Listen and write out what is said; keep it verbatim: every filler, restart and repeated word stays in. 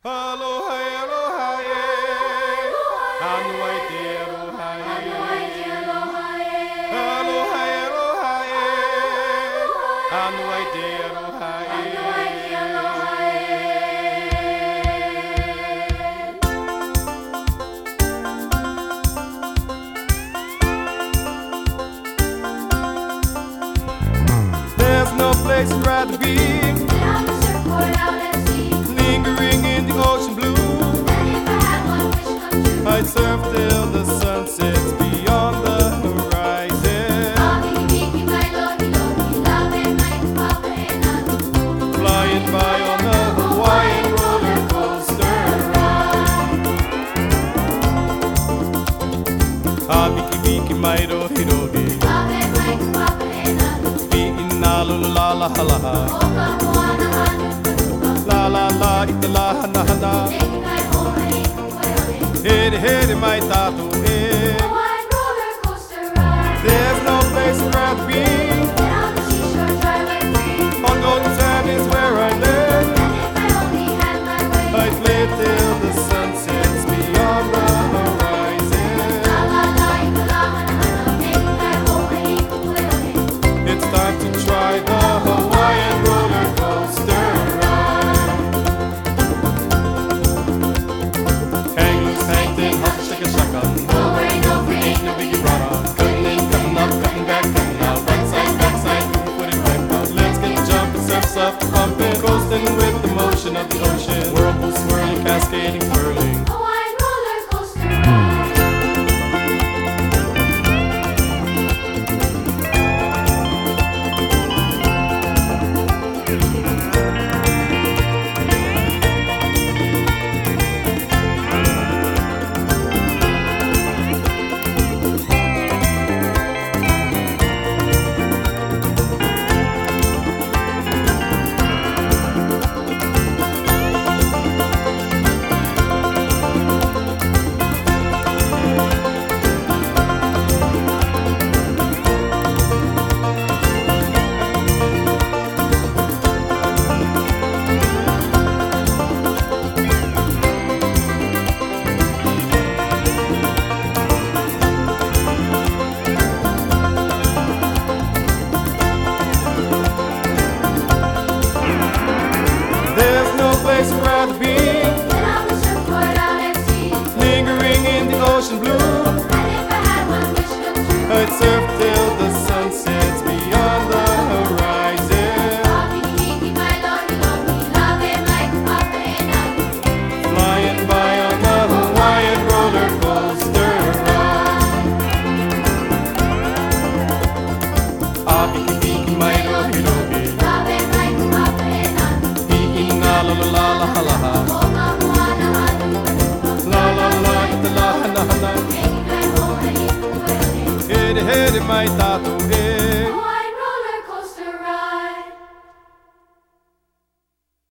Aloha, aloha, e. Anu ai te aloha, e. Aloha, aloha, e. Anu ai te aloha, e. There's no place I'd rather be. Down the surfboard out at sea. Lingering in the ocean blue. And if I had one wish come true, I'd surf till the sun sets beyond the horizon. Mami, Miki, my lohi, lohi, love and my papa and Anu. Flying by on the Hawaiian roller coaster ride. Ah, Miki, Miki, my rohi, rohi. Love and my papa and Anu. Fi'ina lula la halaha. Oka moana anu kanuka. La la la, ita la hana hana. Neki kai hoa e kukoeoe. Here, here, my tattoo, eh. Hawaiian roller coaster ride. There's no place I'd rather be. Down the seashore, drive like free. On golden sand is where I live. And if I only had my way, I'd play till the sun sets beyond the horizon. la la la, ika la hana hana. Neki kai hoa e kukoeoe. It's time to try the Hawaiian roller coaster ride. Hang loose, hang thin, hop, shake a shaka. No worry, no fear, ain't no biggie Rara, cutting in, cutting up, cutting back, cutting out. Right side, back side, put it back out. Let's get jumping, surf, surf, pumping, coasting with the motion of the ocean. Whirlpool swirling, cascading, whirling. Hawaiian roller coaster ride. There's no place I'd rather be. Down the surfboard out at sea. Lingering in the ocean blue. And if I had one wish come true, I'd surf till the sun sets beyond the horizon. Mami, Miki, my lohi, lohi, love and my papa and Anu. Flying by on the Hawaiian roller coaster ride. Ah, Miki, Miki, my rohi, rohi. Love and my papa and Anu. Fi'ina la la la la halaha. Oka moana anu kanuka. La la la, ita la hana hana. Neki kai hoa e kukoeoe. Here, here, my tattoo, eh.